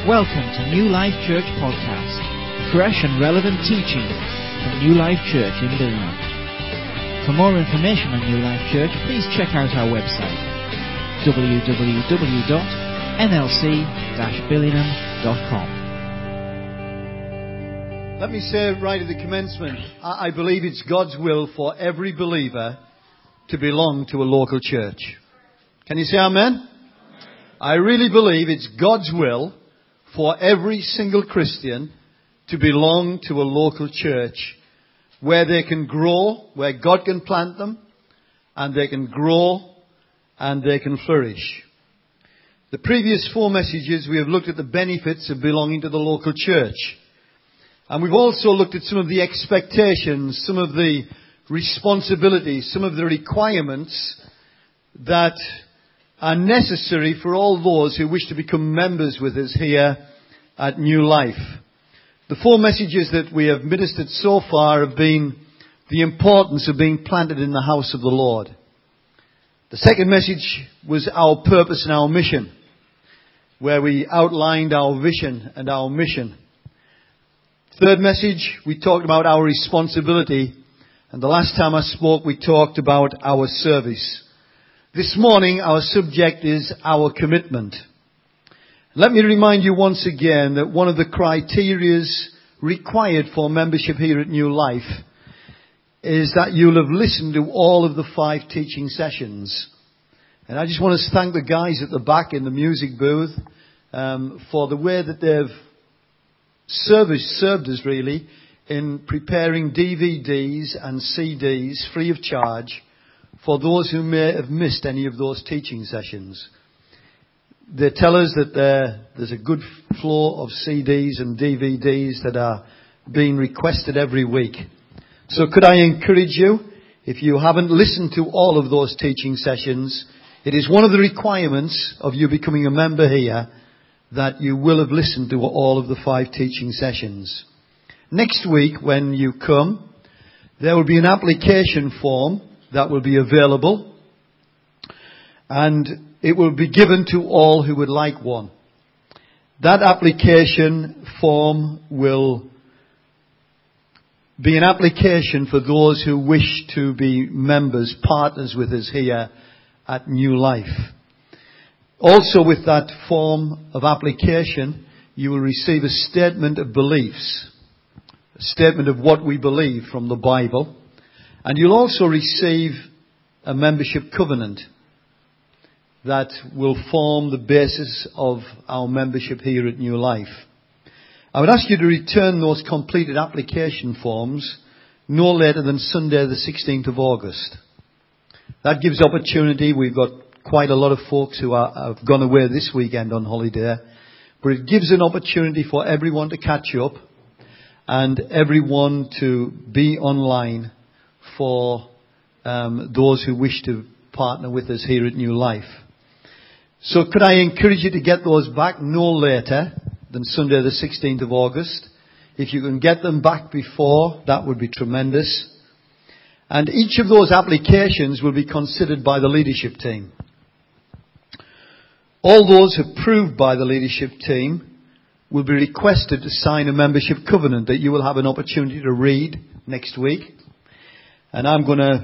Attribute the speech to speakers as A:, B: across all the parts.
A: Welcome to New Life Church Podcast. Fresh and relevant teaching from New Life Church in Billingham. For more information on New Life Church, please check out our website www.nlc-billingham.com.
B: Let me say right at the commencement, I believe it's God's will for every believer to belong to a local church. Can you say amen? I really believe it's God's will for every single Christian to belong to a local church where they can grow, where God can plant them, and they can grow and they can flourish. The previous 4 messages we have looked at the benefits of belonging to the local church. And we've also looked at some of the expectations, some of the responsibilities, some of the requirements that are necessary for all those who wish to become members with us here at New Life. The 4 messages that we have ministered so far have been the importance of being planted in the house of the Lord. The second message was our purpose and our mission, where we outlined our vision and our mission. Third message, we talked about our responsibility. And the last time I spoke, we talked about our service. This morning, our subject is our commitment. Let me remind you once again that one of the criteria required for membership here at New Life is that you'll have listened to all of the 5 teaching sessions. And I just want to thank the guys at the back in the music booth for the way that they've served us really in preparing DVDs and CDs free of charge for those who may have missed any of those teaching sessions. They tell us that there's a good flow of CDs and DVDs that are being requested every week. So could I encourage you, if you haven't listened to all of those teaching sessions, it is one of the requirements of you becoming a member here that you will have listened to all of the 5 teaching sessions. Next week when you come, there will be an application form that will be available, and it will be given to all who would like one. That application form will be an application for those who wish to be members, partners with us here at New Life. Also with that form of application, you will receive a statement of beliefs, a statement of what we believe from the Bible. And you'll also receive a membership covenant that will form the basis of our membership here at New Life. I would ask you to return those completed application forms no later than Sunday the 16th of August. That gives opportunity. We've got quite a lot of folks who have gone away this weekend on holiday. But it gives an opportunity for everyone to catch up and everyone to be online for those who wish to partner with us here at New Life. So could I encourage you to get those back no later than Sunday the 16th of August. If you can get them back before, that would be tremendous. And each of those applications will be considered by the leadership team. All those approved by the leadership team will be requested to sign a membership covenant that you will have an opportunity to read next week. And I'm going to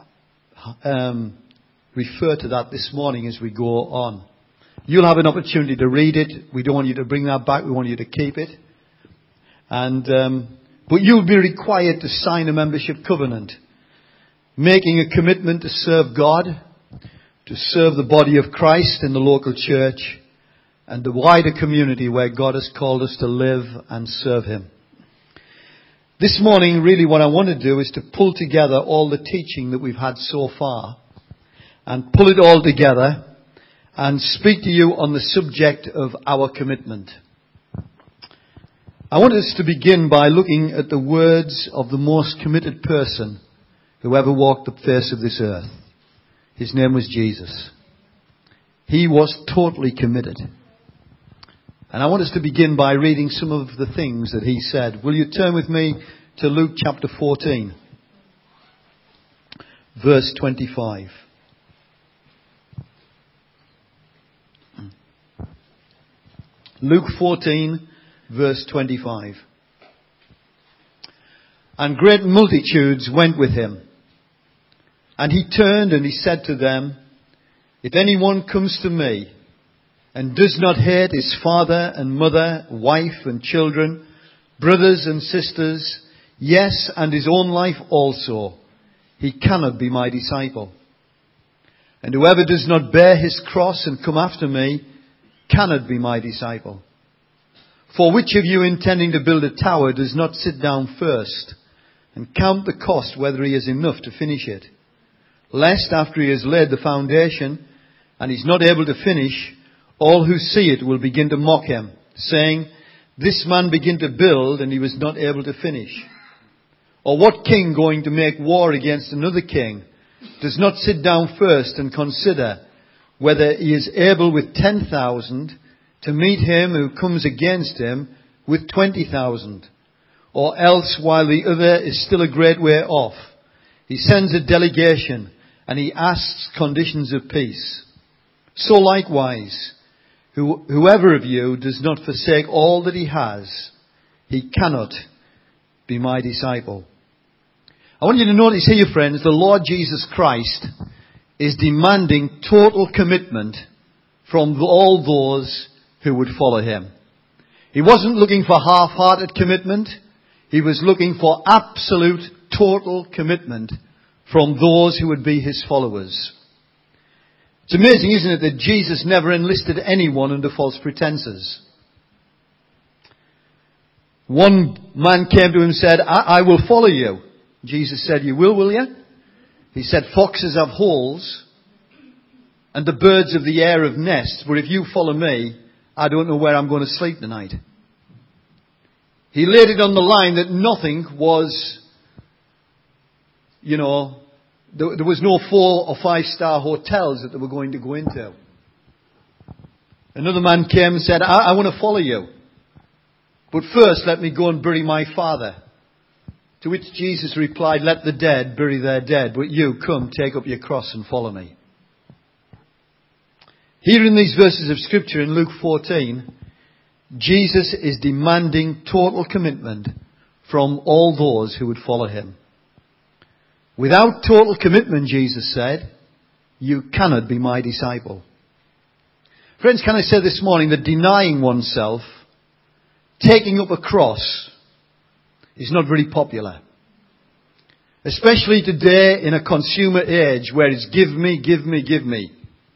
B: refer to that this morning as we go on. You'll have an opportunity to read it. We don't want you to bring that back. We want you to keep it. But you'll be required to sign a membership covenant, making a commitment to serve God, to serve the body of Christ in the local church, and the wider community where God has called us to live and serve Him. This morning, really what I want to do is to pull together all the teaching that we've had so far and pull it all together and speak to you on the subject of our commitment. I want us to begin by looking at the words of the most committed person who ever walked the face of this earth. His name was Jesus. He was totally committed. And I want us to begin by reading some of the things that he said. Will you turn with me to Luke chapter 14, verse 25. Luke 14, verse 25. And great multitudes went with him. And he turned and he said to them, if anyone comes to me and does not hate his father and mother, wife and children, brothers and sisters, yes, and his own life also, he cannot be my disciple. And whoever does not bear his cross and come after me cannot be my disciple. For which of you intending to build a tower does not sit down first and count the cost whether he has enough to finish it? Lest after he has laid the foundation and is not able to finish, all who see it will begin to mock him, saying, this man began to build and he was not able to finish. Or what king going to make war against another king does not sit down first and consider whether he is able with 10,000 to meet him who comes against him with 20,000? Or else, while the other is still a great way off, he sends a delegation and he asks conditions of peace. So likewise, whoever of you does not forsake all that he has, he cannot be my disciple. I want you to notice here, friends, the Lord Jesus Christ is demanding total commitment from all those who would follow him. He wasn't looking for half-hearted commitment. He was looking for absolute, total commitment from those who would be his followers. It's amazing, isn't it, that Jesus never enlisted anyone under false pretenses. One man came to him and said, I will follow you. Jesus said, you will you? He said, foxes have holes and the birds of the air have nests, but if you follow me, I don't know where I'm going to sleep tonight. He laid it on the line that nothing was, there was no 4 or 5-star hotels that they were going to go into. Another man came and said, I want to follow you. But first let me go and bury my father. To which Jesus replied, let the dead bury their dead, but you come, take up your cross and follow me. Here in these verses of Scripture in Luke 14, Jesus is demanding total commitment from all those who would follow him. Without total commitment, Jesus said, you cannot be my disciple. Friends, can I say this morning that denying oneself, taking up a cross, is not very popular. Especially today in a consumer age where it's give me, give me, give me.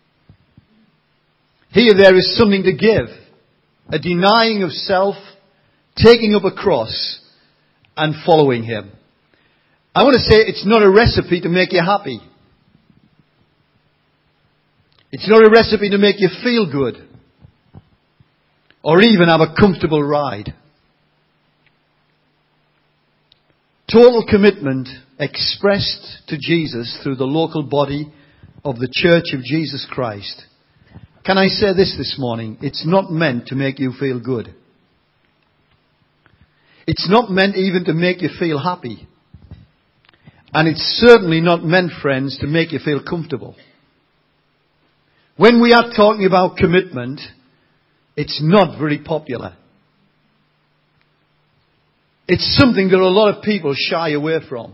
B: Here there is something to give. A denying of self, taking up a cross, and following him. I want to say it's not a recipe to make you happy. It's not a recipe to make you feel good. Or even have a comfortable ride. Total commitment expressed to Jesus through the local body of the Church of Jesus Christ. Can I say this morning? It's not meant to make you feel good. It's not meant even to make you feel happy. And it's certainly not meant, friends, to make you feel comfortable. When we are talking about commitment, it's not very popular. It's something that a lot of people shy away from.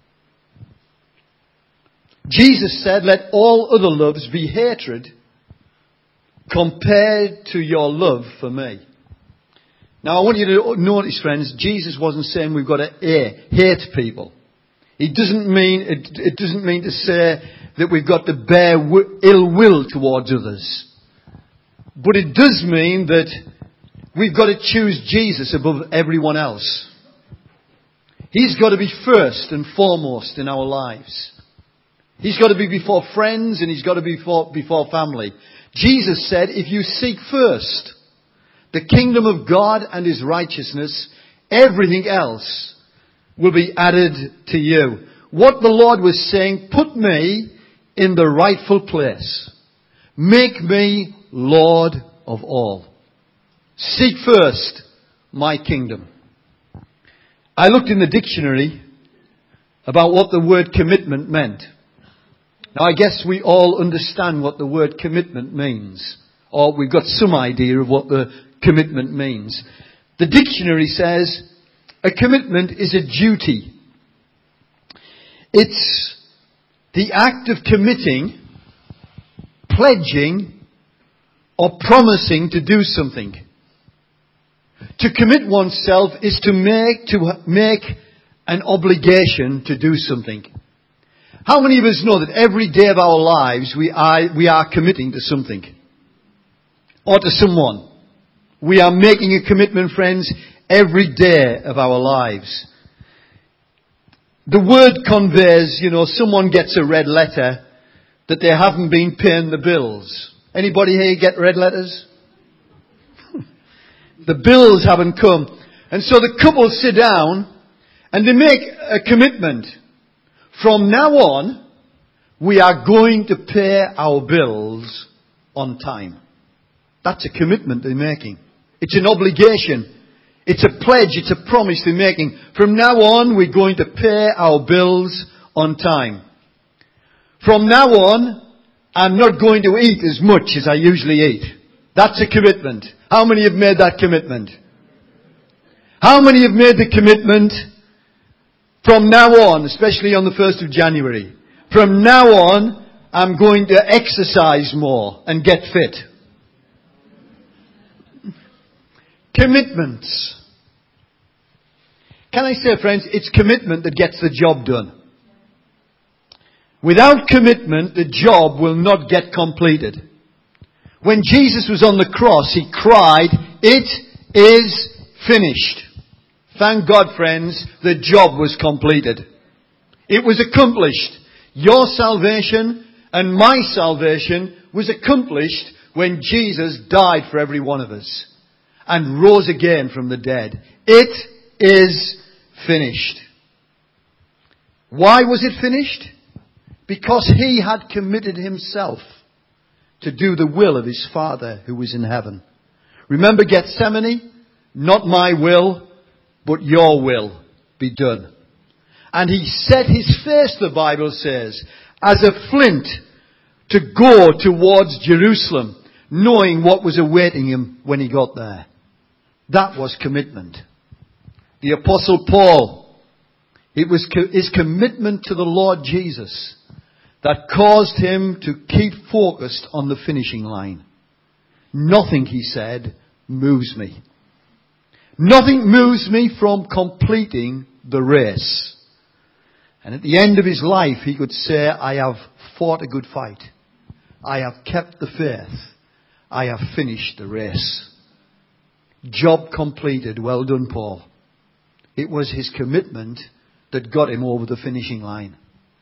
B: Jesus said, let all other loves be hatred compared to your love for me. Now I want you to notice, friends, Jesus wasn't saying we've got to hate people. It doesn't mean to say that we've got to bear ill will towards others. But it does mean that we've got to choose Jesus above everyone else. He's got to be first and foremost in our lives. He's got to be before friends and he's got to be before family. Jesus said, if you seek first the kingdom of God and his righteousness, everything else will be added to you. What the Lord was saying, put me in the rightful place. Make me Lord of all. Seek first my kingdom. I looked in the dictionary about what the word commitment meant. Now I guess we all understand what the word commitment means. Or we've got some idea of what the commitment means. The dictionary says a commitment is a duty. It's the act of committing, pledging, or promising to do something. To commit oneself is to make an obligation to do something. How many of us know that every day of our lives we are committing to something? Or to someone? We are making a commitment, friends, every day of our lives. The word conveys, someone gets a red letter that they haven't been paying the bills. Anybody here get red letters? The bills haven't come. And so the couple sit down and they make a commitment. From now on, we are going to pay our bills on time. That's a commitment they're making. It's an obligation. It's a pledge. It's a promise they're making. From now on, we're going to pay our bills on time. From now on, I'm not going to eat as much as I usually eat. That's a commitment. How many have made that commitment? How many have made the commitment from now on, especially on the 1st of January? From now on, I'm going to exercise more and get fit. Commitments. Can I say, friends, it's commitment that gets the job done. Without commitment, the job will not get completed. When Jesus was on the cross, he cried, "It is finished." Thank God, friends, the job was completed. It was accomplished. Your salvation and my salvation was accomplished when Jesus died for every one of us and rose again from the dead. It is finished. Why was it finished? Because he had committed himself to do the will of his Father who was in heaven. Remember Gethsemane? Not my will, but your will be done. And he set his face, the Bible says, as a flint to go towards Jerusalem, knowing what was awaiting him when he got there. That was commitment. The Apostle Paul, it was his commitment to the Lord Jesus that caused him to keep focused on the finishing line. Nothing, he said, moves me. Nothing moves me from completing the race. And at the end of his life, he could say, I have fought a good fight. I have kept the faith. I have finished the race. Job completed. Well done, Paul. It was his commitment that got him over the finishing line.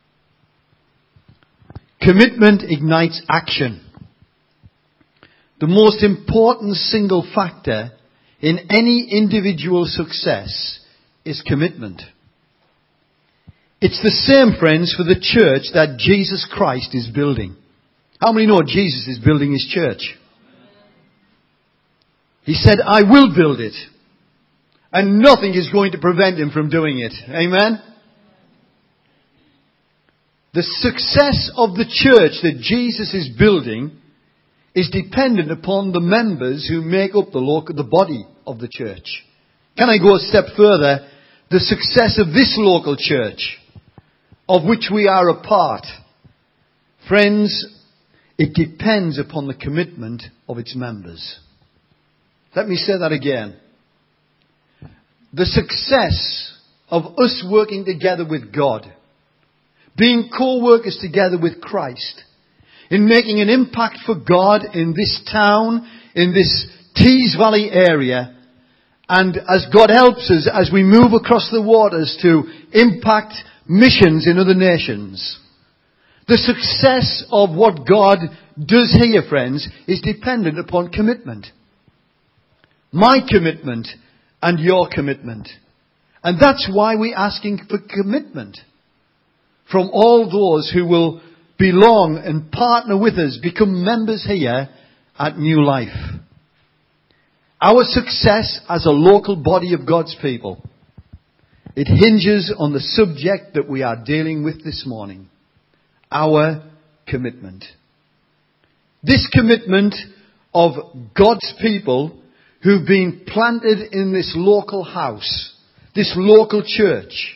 B: Commitment ignites action. The most important single factor in any individual success is commitment. It's the same, friends, for the church that Jesus Christ is building. How many know Jesus is building his church? He said, I will build it. And nothing is going to prevent him from doing it. Amen? The success of the church that Jesus is building is dependent upon the members who make up the body of the church. Can I go a step further? The success of this local church, of which we are a part, friends, it depends upon the commitment of its members. Let me say that again. The success of us working together with God, being co-workers together with Christ, in making an impact for God in this town, in this Tees Valley area, and as God helps us as we move across the waters to impact missions in other nations. The success of what God does here, friends, is dependent upon commitment. My commitment and your commitment. And that's why we're asking for commitment from all those who will belong and partner with us, become members here at New Life. Our success as a local body of God's people, it hinges on the subject that we are dealing with this morning. Our commitment. This commitment of God's people who've been planted in this local house, this local church,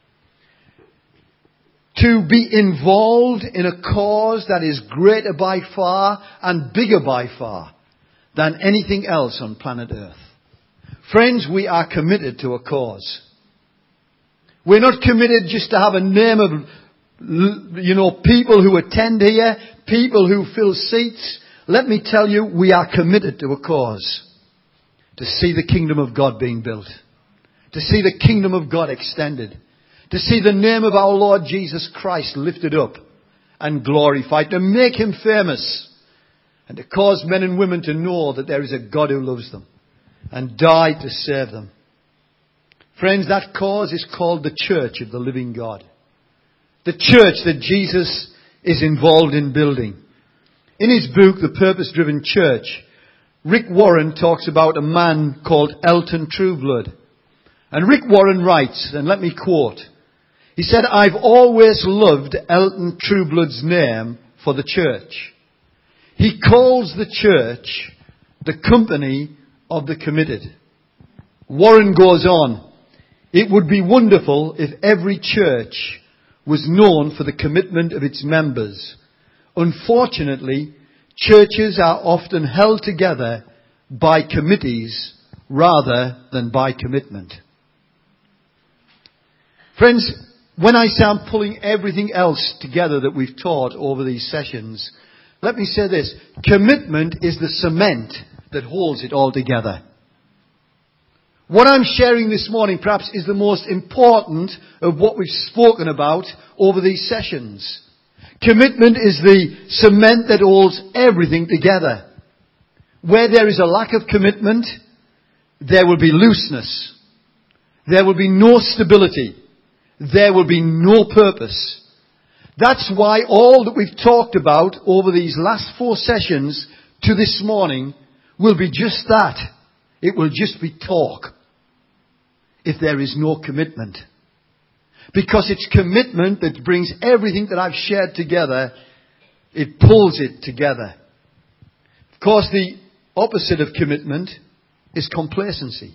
B: to be involved in a cause that is greater by far and bigger by far than anything else on planet Earth. Friends, we are committed to a cause. We're not committed just to have a name of, people who attend here, people who fill seats. Let me tell you, we are committed to a cause. To see the kingdom of God being built. To see the kingdom of God extended. To see the name of our Lord Jesus Christ lifted up and glorified. To make him famous. And to cause men and women to know that there is a God who loves them. And died to save them. Friends, that cause is called the Church of the Living God. The church that Jesus is involved in building. In his book, The Purpose-Driven Church, Rick Warren talks about a man called Elton Trueblood. And Rick Warren writes, and let me quote, he said, "I've always loved Elton Trueblood's name for the church. He calls the church the company of the committed." Warren goes on, "It would be wonderful if every church was known for the commitment of its members. Unfortunately, churches are often held together by committees rather than by commitment." Friends, when I say I'm pulling everything else together that we've taught over these sessions, let me say this. Commitment is the cement that holds it all together. What I'm sharing this morning perhaps is the most important of what we've spoken about over these sessions. Commitment is the cement that holds everything together. Where there is a lack of commitment, there will be looseness. There will be no stability. There will be no purpose. That's why all that we've talked about over these last 4 sessions to this morning will be just that. It will just be talk. If there is no commitment. Because it's commitment that brings everything that I've shared together. It pulls it together. Of course, the opposite of commitment is complacency.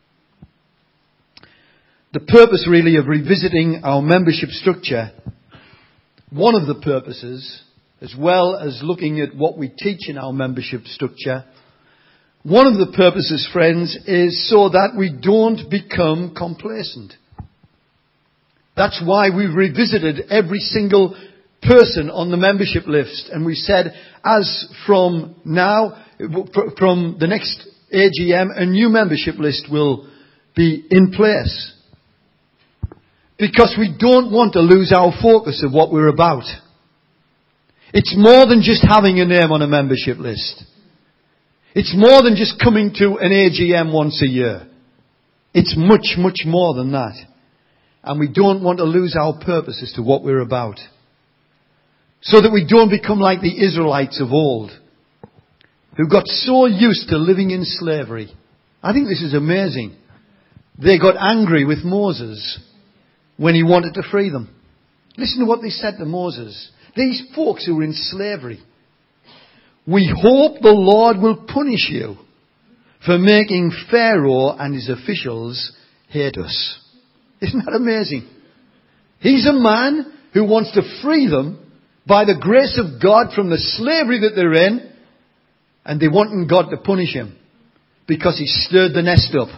B: The purpose really of revisiting our membership structure, one of the purposes, as well as looking at what we teach in our membership structure, one of the purposes, friends, is so that we don't become complacent. That's why we've revisited every single person on the membership list. And we said, as from now, from the next AGM, a new membership list will be in place. Because we don't want to lose our focus of what we're about. It's more than just having a name on a membership list. It's more than just coming to an AGM once a year. It's much, much more than that. And we don't want to lose our purpose as to what we're about. So that we don't become like the Israelites of old, who got so used to living in slavery. I think this is amazing. They got angry with Moses when he wanted to free them. Listen to what they said to Moses. These folks who were in slavery. "We hope the Lord will punish you for making Pharaoh and his officials hate us." Isn't that amazing? He's a man who wants to free them by the grace of God from the slavery that they're in, and they want God to punish him because he stirred the nest up.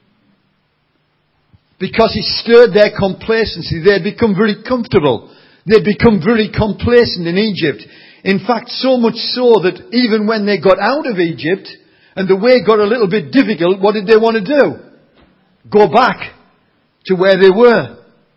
B: Because he stirred their complacency. They'd become very comfortable. They'd become very complacent in Egypt. In fact, so much so that even when they got out of Egypt and the way got a little bit difficult, what did they want to do? Go back to where they were.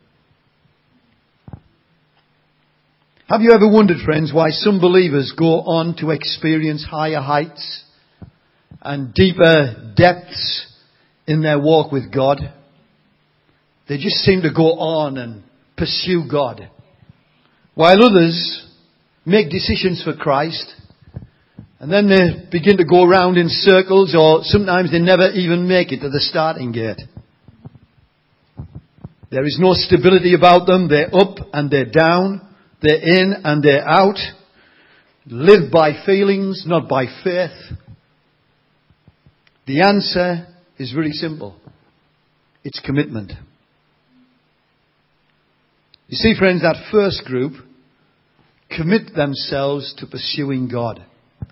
B: Have you ever wondered, friends, why some believers go on to experience higher heights and deeper depths in their walk with God? They just seem to go on and pursue God. While others make decisions for Christ, and then they begin to go around in circles, or sometimes they never even make it to the starting gate. There is no stability about them. They're up and they're down. They're in and they're out. Live by feelings, not by faith. The answer is very simple. It's commitment. You see, friends, that first group commit themselves to pursuing God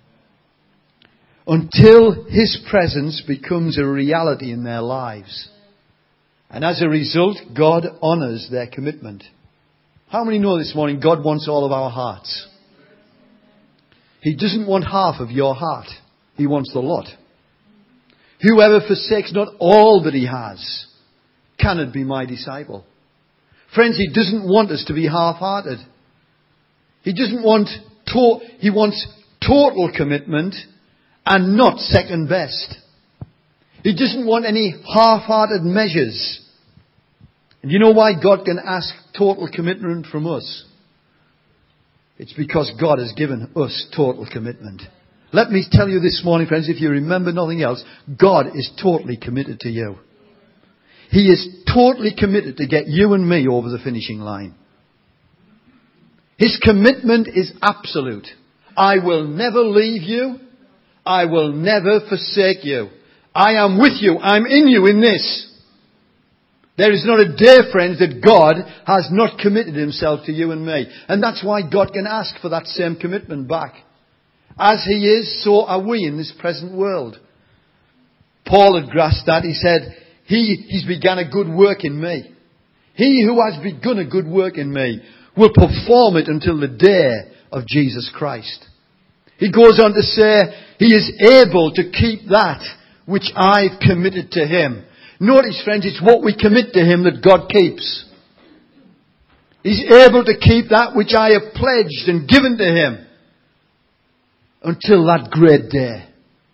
B: until His presence becomes a reality in their lives. And as a result, God honours their commitment. How many know this morning God wants all of our hearts? He doesn't want half of your heart. He wants the lot. Whoever forsakes not all that he has cannot be my disciple. Friends, He doesn't want us to be half-hearted. He wants total commitment and not second best. He doesn't want any half-hearted measures. And you know why God can ask total commitment from us? It's because God has given us total commitment. Let me tell you this morning, friends, if you remember nothing else, God is totally committed to you. He is totally committed to get you and me over the finishing line. His commitment is absolute. I will never leave you. I will never forsake you. I am with you. I'm in you in this. There is not a day, friends, that God has not committed Himself to you and me. And that's why God can ask for that same commitment back. As He is, so are we in this present world. Paul had grasped that. He said, He's begun a good work in me. He who has begun a good work in me will perform it until the day of Jesus Christ. He goes on to say, He is able to keep that which I've committed to Him. Notice, friends, it's what we commit to Him that God keeps. He's able to keep that which I have pledged and given to Him until that great day.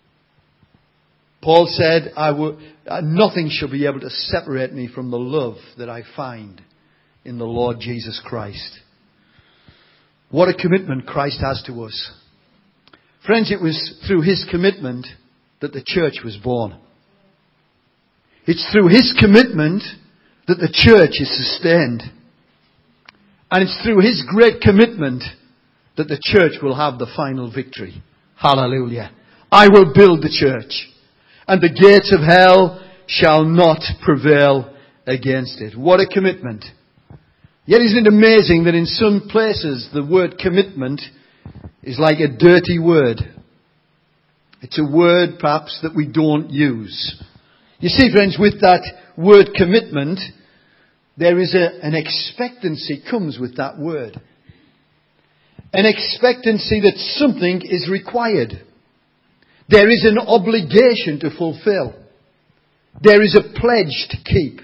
B: Paul said, nothing shall be able to separate me from the love that I find in the Lord Jesus Christ. What a commitment Christ has to us. Friends, it was through His commitment that the church was born. It's through His commitment that the church is sustained. And it's through His great commitment that the church will have the final victory. Hallelujah. I will build the church, and the gates of hell shall not prevail against it. What a commitment. Yet isn't it amazing that in some places the word commitment is like a dirty word. It's a word perhaps that we don't use. You see, friends, with that word commitment, there is an expectancy comes with that word. An expectancy that something is required. There is an obligation to fulfill. There is a pledge to keep.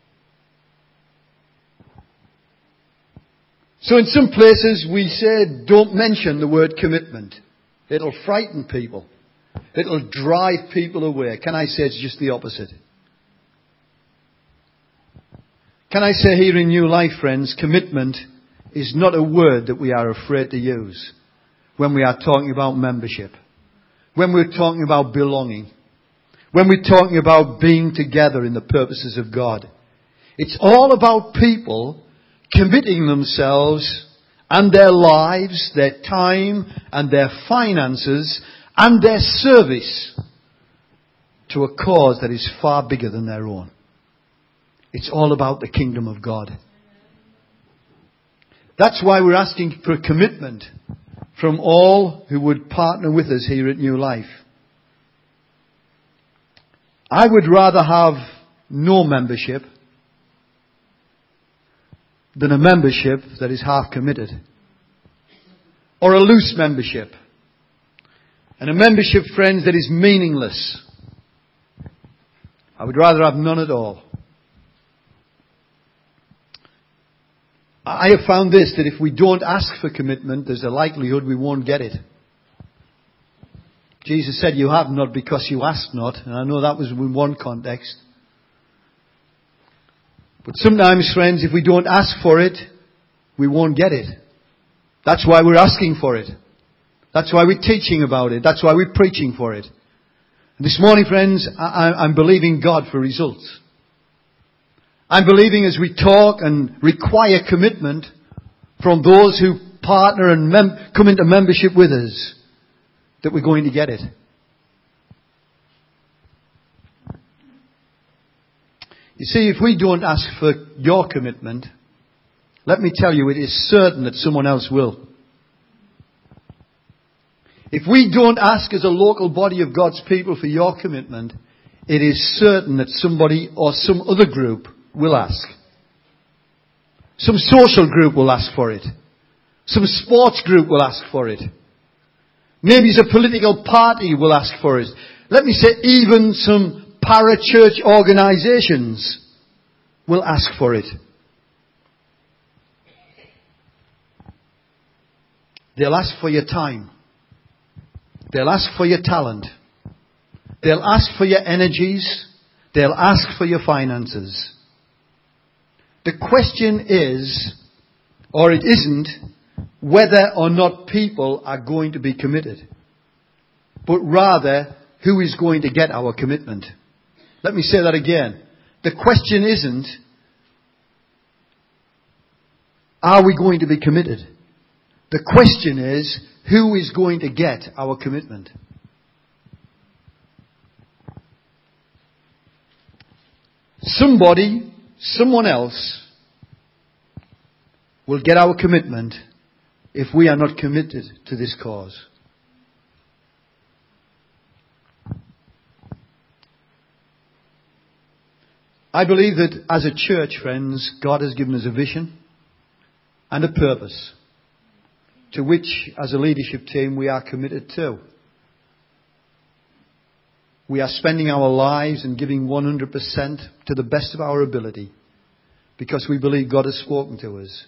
B: So in some places we say, don't mention the word commitment. It'll frighten people. It'll drive people away. Can I say it's just the opposite? Can I say here in New Life, friends, commitment is not a word that we are afraid to use when we are talking about membership, when we're talking about belonging, when we're talking about being together in the purposes of God. It's all about people committing themselves and their lives, their time and their finances and their service to a cause that is far bigger than their own. It's all about the kingdom of God. That's why we're asking for a commitment from all who would partner with us here at New Life. I would rather have no membership than a membership that is half committed, or a loose membership, and a membership, friends, that is meaningless. I would rather have none at all. I have found this, that if we don't ask for commitment, there's a likelihood we won't get it. Jesus said, you have not because you ask not. And I know that was in one context. But sometimes, friends, if we don't ask for it, we won't get it. That's why we're asking for it. That's why we're teaching about it. That's why we're preaching for it. And this morning, friends, I'm believing God for results. I'm believing as we talk and require commitment from those who partner and come into membership with us, that we're going to get it. You see, if we don't ask for your commitment, let me tell you, it is certain that someone else will. If we don't ask as a local body of God's people for your commitment, it is certain that somebody or some other group will ask. Some social group will ask for it. Some sports group will ask for it. Maybe a political party will ask for it. Let me say even some para-church organizations will ask for it. They'll ask for your time. They'll ask for your talent. They'll ask for your energies. They'll ask for your finances. The question is, or it isn't, whether or not people are going to be committed, but rather who is going to get our commitment. Let me say that again. The question isn't, are we going to be committed? The question is, who is going to get our commitment? Somebody, someone else will get our commitment if we are not committed to this cause. I believe that as a church, friends, God has given us a vision and a purpose to which, as a leadership team, we are committed to. We are spending our lives and giving 100% to the best of our ability because we believe God has spoken to us.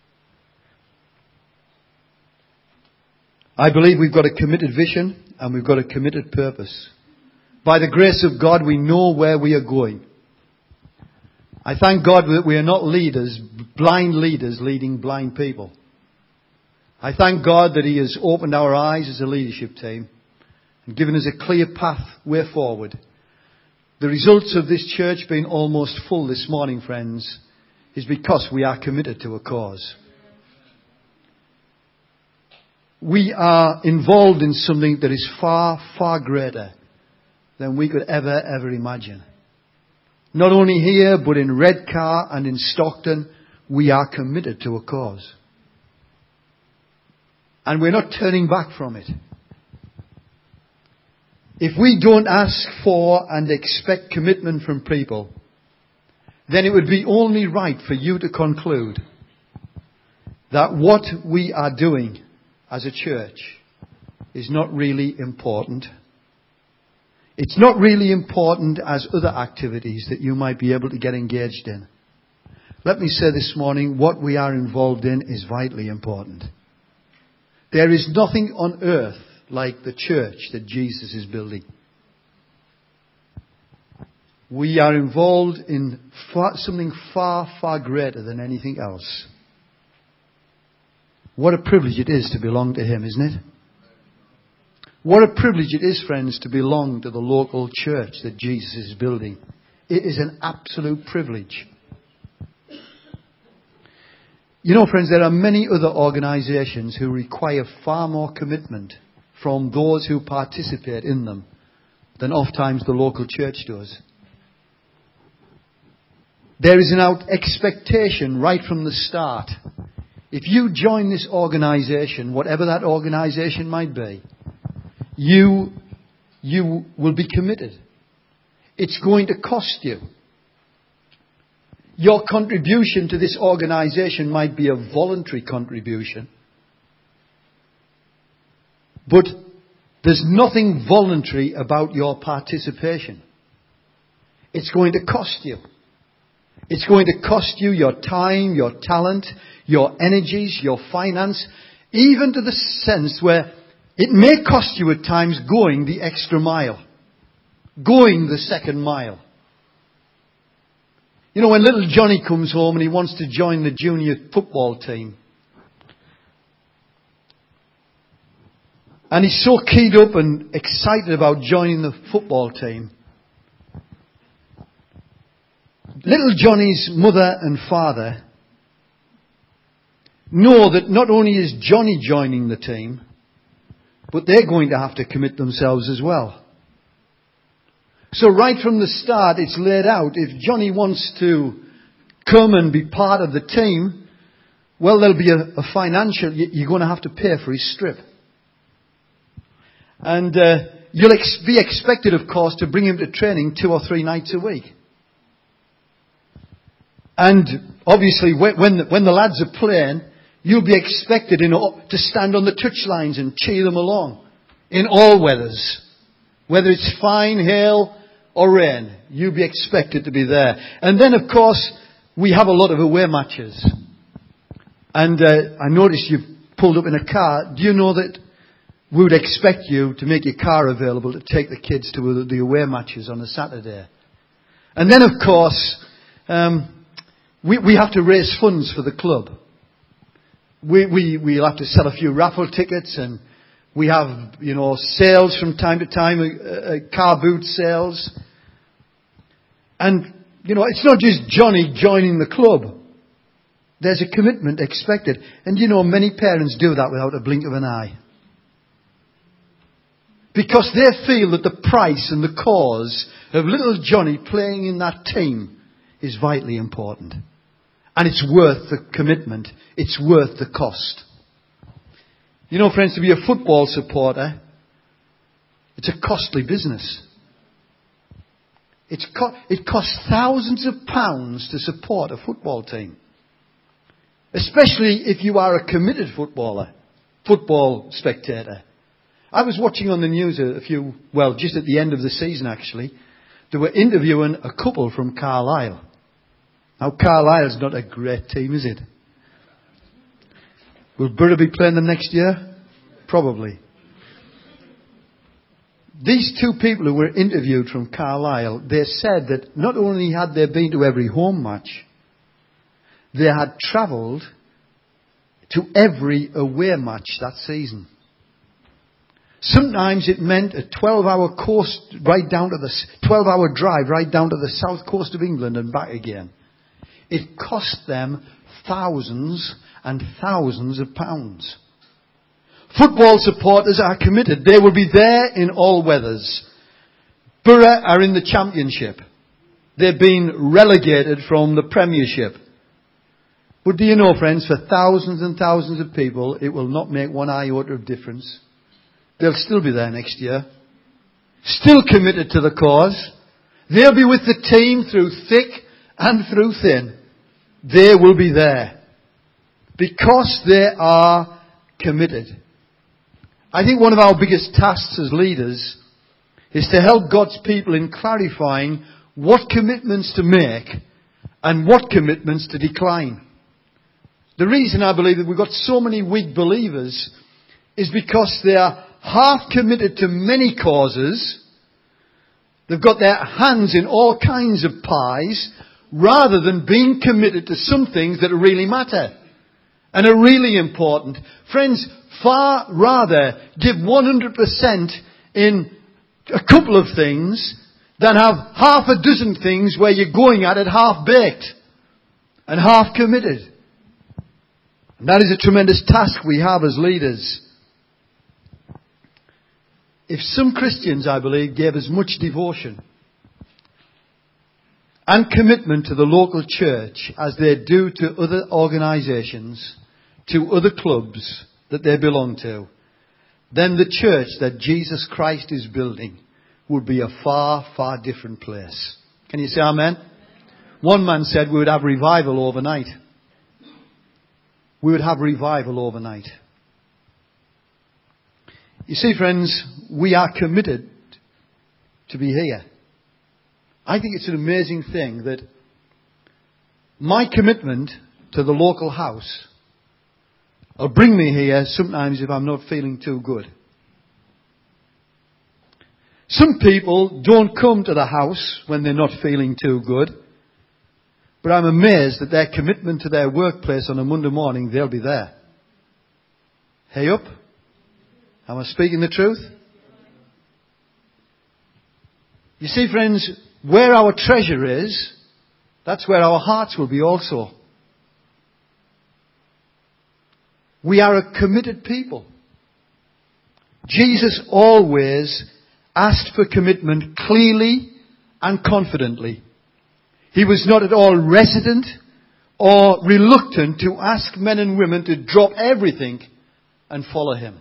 B: I believe we've got a committed vision and we've got a committed purpose. By the grace of God, we know where we are going. I thank God that we are not leaders, blind leaders leading blind people. I thank God that He has opened our eyes as a leadership team and given us a clear pathway forward. The results of this church being almost full this morning, friends, is because we are committed to a cause. We are involved in something that is far, far greater than we could ever imagine. Not only here, but in Redcar and in Stockton, we are committed to a cause. And we're not turning back from it. If we don't ask for and expect commitment from people, then it would be only right for you to conclude that what we are doing as a church is not really important. It's not really important as other activities that you might be able to get engaged in. Let me say this morning, what we are involved in is vitally important. There is nothing on earth like the church that Jesus is building. We are involved in something far, far greater than anything else. What a privilege it is to belong to Him, isn't it? What a privilege it is, friends, to belong to the local church that Jesus is building. It is an absolute privilege. You know, friends, there are many other organizations who require far more commitment from those who participate in them than oftentimes the local church does. There is an expectation right from the start. If you join this organization, whatever that organization might be, you will be committed. It's going to cost you. Your contribution to this organization might be a voluntary contribution. But there's nothing voluntary about your participation. It's going to cost you. It's going to cost you your time, your talent, your energies, your finance, even to the sense where it may cost you at times going the extra mile, going the second mile. You know, when little Johnny comes home and he wants to join the junior football team, and he's so keyed up and excited about joining the football team, little Johnny's mother and father know that not only is Johnny joining the team, but they're going to have to commit themselves as well. So right from the start, it's laid out. If Johnny wants to come and be part of the team, well, there'll be a financial, you're going to have to pay for his strip. And you'll be expected, of course, to bring him to training 2 or 3 nights a week. And obviously, when the lads are playing, you'll be expected to stand on the touchlines and cheer them along in all weathers. Whether it's fine, hail or rain, you'll be expected to be there. And then, of course, we have a lot of away matches. And I noticed you've pulled up in a car. Do you know that we would expect you to make your car available to take the kids to the away matches on a Saturday? And then, of course, we have to raise funds for the club. We'll have to sell a few raffle tickets, and we have, sales from time to time, car boot sales. And, it's not just Johnny joining the club. There's a commitment expected. And many parents do that without a blink of an eye. Because they feel that the price and the cause of little Johnny playing in that team is vitally important. And it's worth the commitment. It's worth the cost. Friends, to be a football supporter, it's a costly business. It costs thousands of pounds to support a football team. Especially if you are a committed football spectator. I was watching on the news just at the end of the season actually, they were interviewing a couple from Carlisle. Now Carlisle's not a great team, is it? Will Borough be playing them next year? Probably. These 2 people who were interviewed from Carlisle, they said that not only had they been to every home match, they had travelled to every away match that season. Sometimes it meant a 12-hour coast right down to the 12-hour drive right down to the south coast of England and back again. It cost them thousands and thousands of pounds. Football supporters are committed. They will be there in all weathers. Borough are in the Championship. They've been relegated from the Premiership. But do you know, friends, for thousands and thousands of people, it will not make one iota of difference. They'll still be there next year. Still committed to the cause. They'll be with the team through thick and through thin. They will be there. Because they are committed. I think one of our biggest tasks as leaders is to help God's people in clarifying what commitments to make and what commitments to decline. The reason I believe that we've got so many weak believers is because they are half committed to many causes. They've got their hands in all kinds of pies rather than being committed to some things that really matter and are really important. Friends, far rather give 100% in a couple of things than have half a dozen things where you're going at it half-baked and half-committed. And that is a tremendous task we have as leaders. If some Christians, I believe, gave as much devotion and commitment to the local church as they do to other organisations, to other clubs that they belong to, then the church that Jesus Christ is building would be a far, far different place. Can you say amen? One man said we would have revival overnight. We would have revival overnight. You see, friends, we are committed to be here. I think it's an amazing thing that my commitment to the local house will bring me here sometimes if I'm not feeling too good. Some people don't come to the house when they're not feeling too good. But I'm amazed at their commitment to their workplace on a Monday morning, they'll be there. Hey up? Am I speaking the truth? You see, friends, where our treasure is, that's where our hearts will be also. We are a committed people. Jesus always asked for commitment clearly and confidently. He was not at all reticent or reluctant to ask men and women to drop everything and follow him.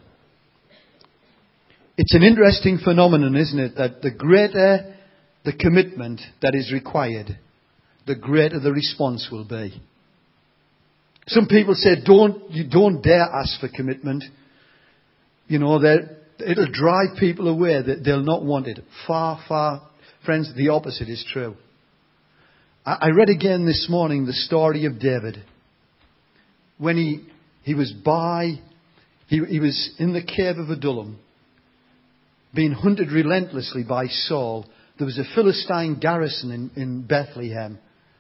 B: It's an interesting phenomenon, isn't it? That the greater the commitment that is required, the greater the response will be. Some people say, you don't dare ask for commitment. You know, it'll drive people away. They'll not want it. Far, friends, the opposite is true. I read again this morning the story of David. When he was in the cave of Adullam, being hunted relentlessly by Saul. There was a Philistine garrison in Bethlehem.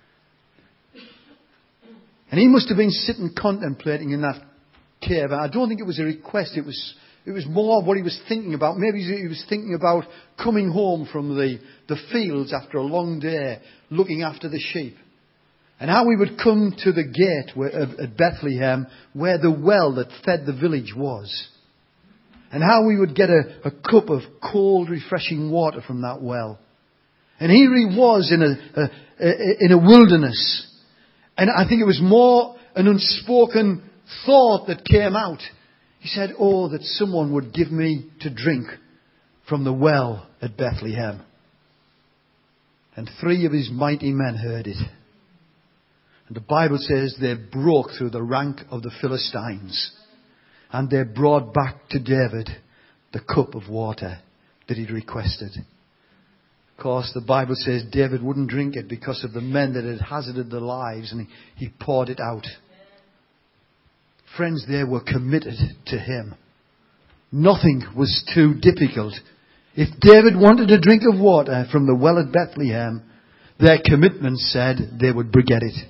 B: And he must have been sitting contemplating in that cave. I don't think it was a request. It was more what he was thinking about. Maybe he was thinking about coming home from the fields after a long day, looking after the sheep. And how he would come to the gate at Bethlehem, where the well that fed the village was. And how we would get a cup of cold, refreshing water from that well. And here he was in a wilderness. And I think it was more an unspoken thought that came out. He said, oh, that someone would give me to drink from the well at Bethlehem. And 3 of his mighty men heard it. And the Bible says they broke through the rank of the Philistines. And they brought back to David the cup of water that he'd requested. Of course, the Bible says David wouldn't drink it because of the men that had hazarded their lives, and he poured it out. Friends, they were committed to him. Nothing was too difficult. If David wanted a drink of water from the well at Bethlehem, their commitment said they would get it.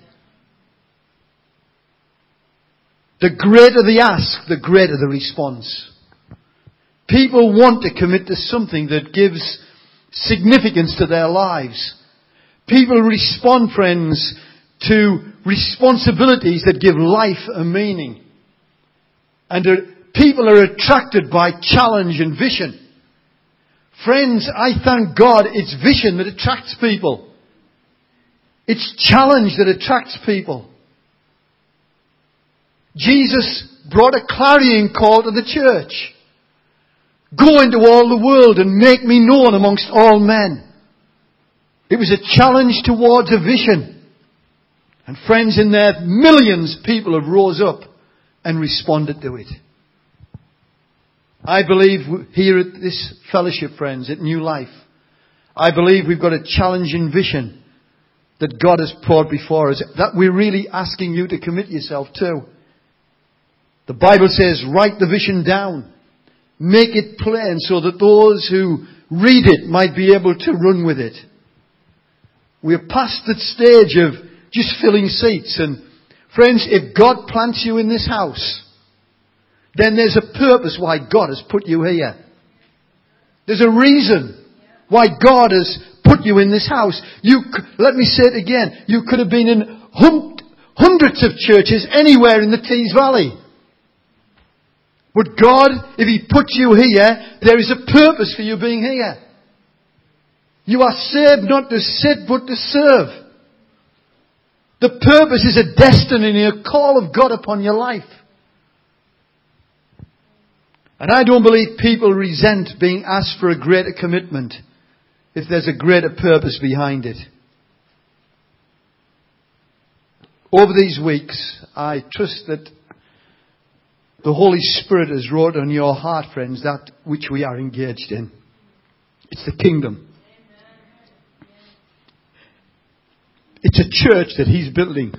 B: The greater the ask, the greater the response. People want to commit to something that gives significance to their lives. People respond, friends, to responsibilities that give life a meaning. And people are attracted by challenge and vision. Friends, I thank God it's vision that attracts people. It's challenge that attracts people. Jesus brought a clarion call to the church. Go into all the world and make me known amongst all men. It was a challenge towards a vision. And friends, in there, millions of people have rose up and responded to it. I believe here at this fellowship, friends, at New Life, I believe we've got a challenging vision that God has poured before us, that we're really asking you to commit yourself to. The Bible says, write the vision down. Make it plain so that those who read it might be able to run with it. We're past that stage of just filling seats. And friends, if God plants you in this house, then there's a purpose why God has put you here. There's a reason why God has put you in this house. Let me say it again. You could have been in hundreds of churches anywhere in the Tees Valley. But God, if He put you here, there is a purpose for you being here. You are saved not to sit, but to serve. The purpose is a destiny, a call of God upon your life. And I don't believe people resent being asked for a greater commitment if there's a greater purpose behind it. Over these weeks, I trust that the Holy Spirit has wrought on your heart, friends, that which we are engaged in. It's the kingdom. It's a church that He's building.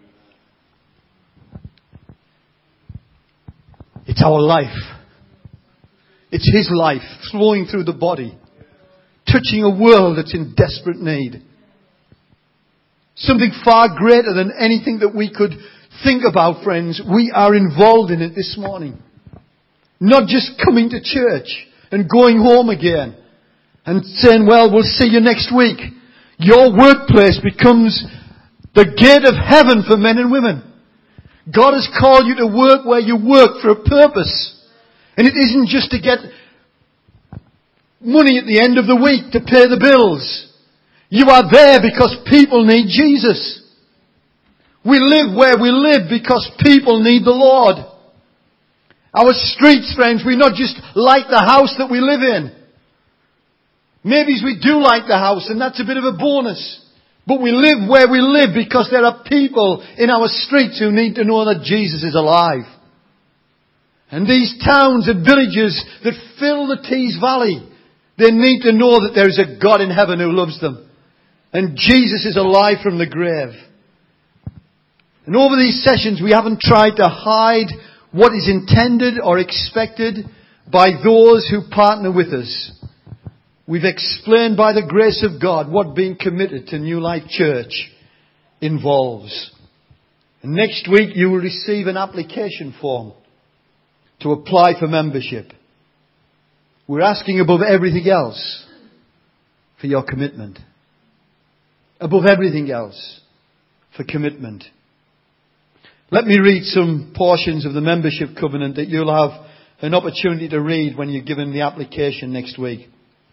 B: It's our life. It's His life flowing through the body, touching a world that's in desperate need. Something far greater than anything that we could think about, friends. We are involved in it this morning. Not just coming to church and going home again and saying, well, we'll see you next week. Your workplace becomes the gate of heaven for men and women. God has called you to work where you work for a purpose. And it isn't just to get money at the end of the week to pay the bills. You are there because people need Jesus. We live where we live because people need the Lord. Our streets, friends, we not just like the house that we live in. Maybe we do like the house, and that's a bit of a bonus. But we live where we live because there are people in our streets who need to know that Jesus is alive. And these towns and villages that fill the Tees Valley, they need to know that there is a God in heaven who loves them. And Jesus is alive from the grave. And over these sessions we haven't tried to hide what is intended or expected by those who partner with us. We've explained by the grace of God what being committed to New Life Church involves. And next week you will receive an application form to apply for membership. We're asking above everything else for your commitment. Above everything else for commitment. Let me read some portions of the membership covenant that you'll have an opportunity to read when you're given the application next week.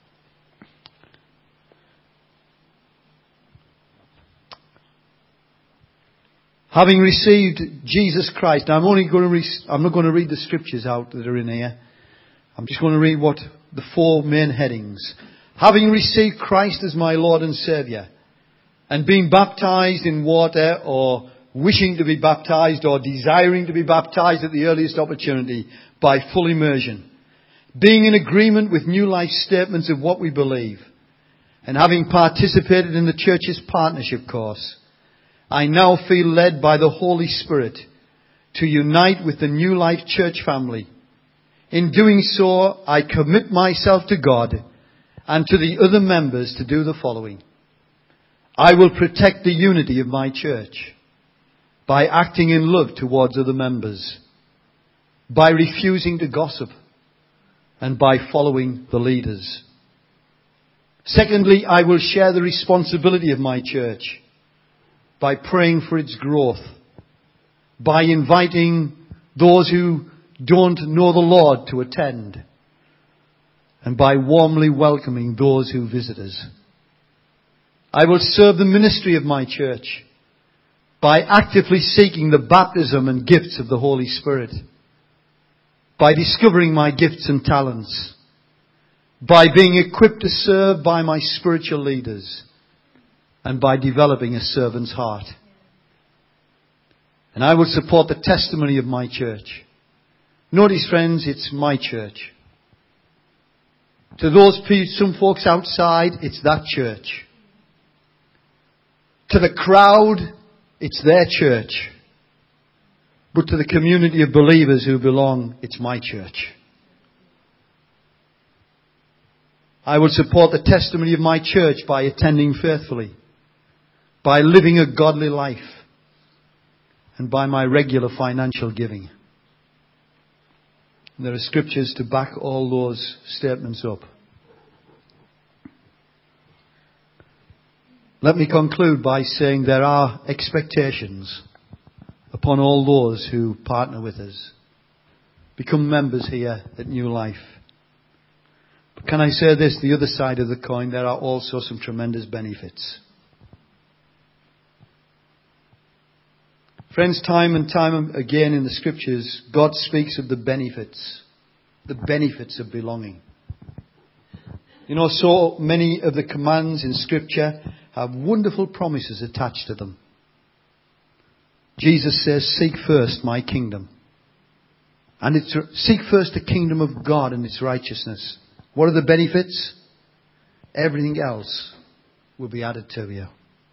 B: Having received Jesus Christ, I'm not going to read the scriptures out that are in here. I'm just going to read what the four main headings. Having received Christ as my Lord and Saviour, and being baptized in water, or wishing to be baptized, or desiring to be baptized at the earliest opportunity by full immersion, being in agreement with New Life statements of what we believe, and having participated in the church's partnership course, I now feel led by the Holy Spirit to unite with the New Life Church family. In doing so, I commit myself to God and to the other members to do the following. I will protect the unity of my church by acting in love towards other members, by refusing to gossip, and by following the leaders. Secondly, I will share the responsibility of my church by praying for its growth, by inviting those who don't know the Lord to attend, and by warmly welcoming those who visit us. I will serve the ministry of my church by actively seeking the baptism and gifts of the Holy Spirit, by discovering my gifts and talents, by being equipped to serve by my spiritual leaders, and by developing a servant's heart. And I will support the testimony of my church. Notice, friends, it's my church. To those some folks outside, it's that church. To the crowd, it's their church. But to the community of believers who belong, it's my church. I will support the testimony of my church by attending faithfully, by living a godly life, and by my regular financial giving. And there are scriptures to back all those statements up. Let me conclude by saying there are expectations upon all those who partner with us, become members here at New Life. But can I say this, the other side of the coin, there are also some tremendous benefits. Friends, time and time again in the scriptures, God speaks of the benefits of belonging. You know, so many of the commands in scripture have wonderful promises attached to them. Jesus says, seek first my kingdom. And seek first the kingdom of God and its righteousness. What are the benefits? Everything else will be added to you.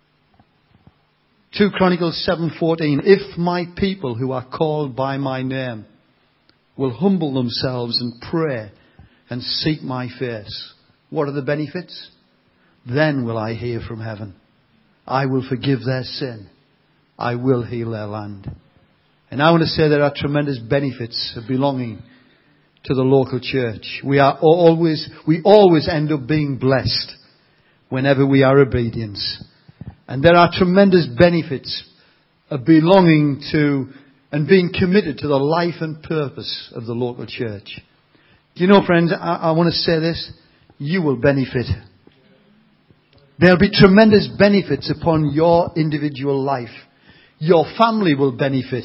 B: 2 Chronicles 7:14. If my people who are called by my name will humble themselves and pray and seek my face. What are the benefits? Then will I hear from heaven. I will forgive their sin. I will heal their land. And I want to say there are tremendous benefits of belonging to the local church. We always end up being blessed whenever we are obedient. And there are tremendous benefits of belonging to and being committed to the life and purpose of the local church. Do you know, friends, I want to say this. You will benefit. There'll be tremendous benefits upon your individual life. Your family will benefit.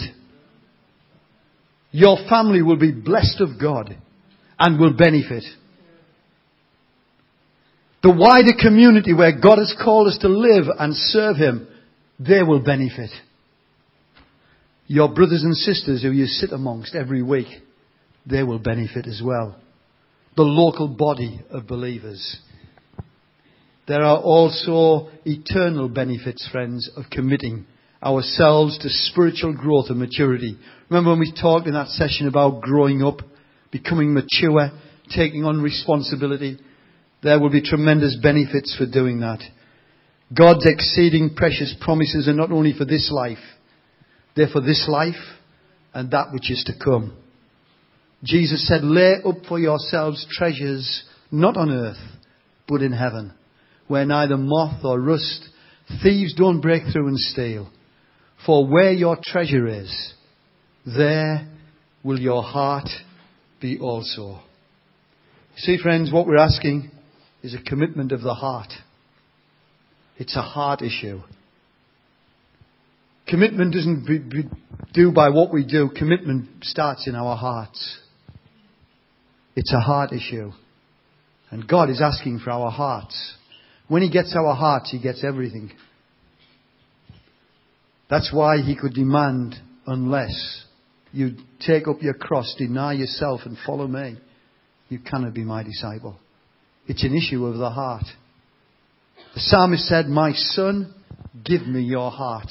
B: Your family will be blessed of God and will benefit. The wider community where God has called us to live and serve Him, they will benefit. Your brothers and sisters who you sit amongst every week, they will benefit as well. The local body of believers. There are also eternal benefits, friends, of committing ourselves to spiritual growth and maturity. Remember when we talked in that session about growing up, becoming mature, taking on responsibility? There will be tremendous benefits for doing that. God's exceeding precious promises are not only for this life, they're for this life and that which is to come. Jesus said, lay up for yourselves treasures not on earth, but in heaven, where neither moth or rust, thieves don't break through and steal. For where your treasure is, there will your heart be also. See, friends, what we're asking is a commitment of the heart. It's a heart issue. Commitment doesn't do by what we do. Commitment starts in our hearts. It's a heart issue. And God is asking for our hearts. When He gets our hearts, He gets everything. That's why He could demand, unless you take up your cross, deny yourself and follow me, you cannot be my disciple. It's an issue of the heart. The psalmist said, my son, give me your heart.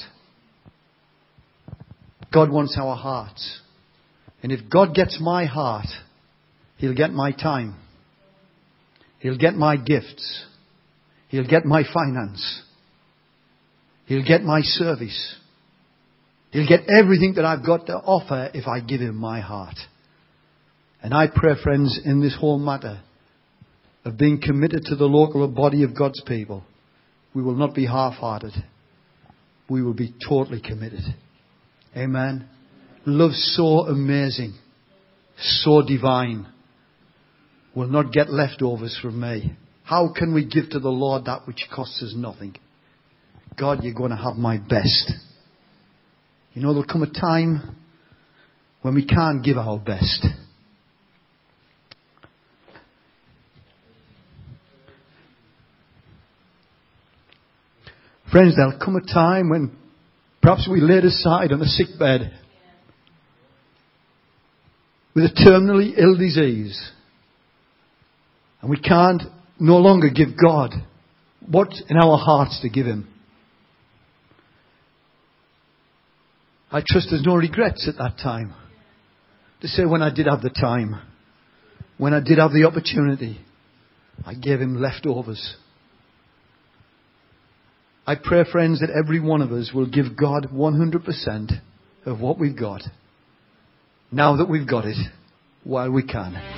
B: God wants our hearts. And if God gets my heart, He'll get my time. He'll get my gifts. He'll get my finance. He'll get my service. He'll get everything that I've got to offer if I give Him my heart. And I pray, friends, in this whole matter of being committed to the local body of God's people, we will not be half-hearted. We will be totally committed. Amen. Love so amazing, so divine, will not get leftovers from me. How can we give to the Lord that which costs us nothing? God, you're going to have my best. You know, there'll come a time when we can't give our best. Friends, there'll come a time when perhaps we laid aside on a sick bed with a terminally ill disease, and we can't no longer give God what's in our hearts to give Him. I trust there's no regrets at that time. To say, when I did have the time, when I did have the opportunity, I gave Him leftovers. I pray, friends, that every one of us will give God 100% of what we've got, now that we've got it, while we can.